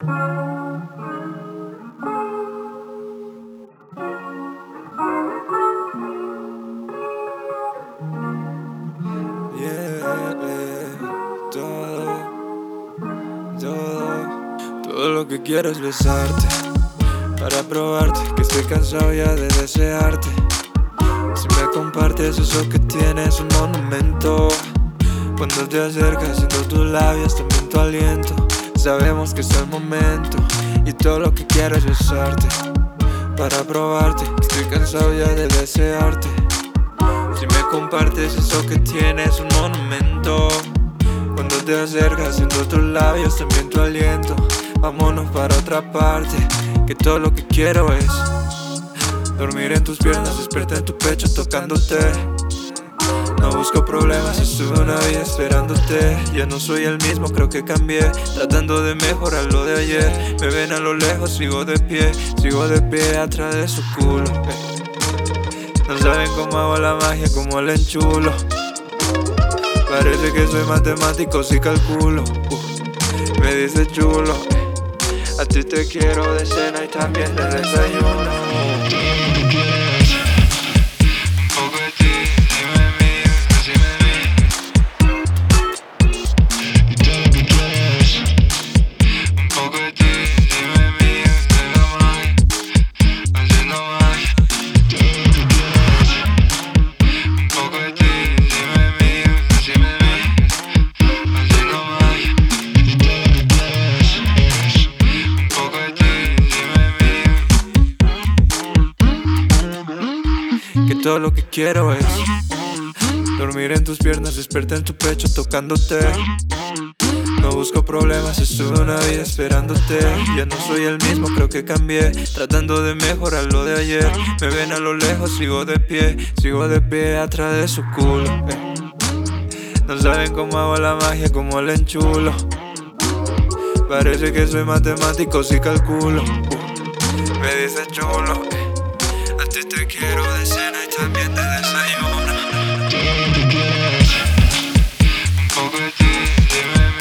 Todo lo que quiero es besarte, para probarte que estoy cansado ya de desearte. Si me compartes eso que tienes, un monumento. Cuando te acercas siento tus labios, también tu aliento. Sabemos que es el momento y todo lo que quiero es besarte, para probarte que estoy cansado ya de desearte. Si me compartes eso que tienes, un monumento. Cuando te acercas siento tus labios, también tu aliento. Vámonos para otra parte, que todo lo que quiero es dormir en tus piernas, despertar en tu pecho tocándote. No busco problemas, estuve una vida esperándote. Ya no soy el mismo, creo que cambié, tratando de mejorar lo de ayer. Me ven a lo lejos, sigo de pie atrás de su culo. No saben cómo hago la magia, cómo la enchulo. Parece que soy matemático si calculo. Me dice chulo. A ti te quiero de cena y también de desayuno. Un poco de ti, dime de mí, decime de mí. Y todo lo que quieres. Un poco de ti, dime de mí, haciendo más. Todo lo que quieres. Un poco de ti, dime de mí, decime de mí. Haciendo más. Y todo lo que quieres. Un poco de ti, dime de mí. Que todo lo que quiero es dormir en tus piernas, despertar en tu pecho tocándote. No busco problemas, estuve una vida esperándote. Ya no soy el mismo, creo que cambié, tratando de mejorar lo de ayer. Me ven a lo lejos, sigo de pie atrás de su culo. No saben cómo hago la magia, cómo la enchulo. Parece que soy matemático si calculo. Me dice chulo. A ti te quiero de cena y también de desayuno. Todo lo que quieres. Un poco de ti, dime.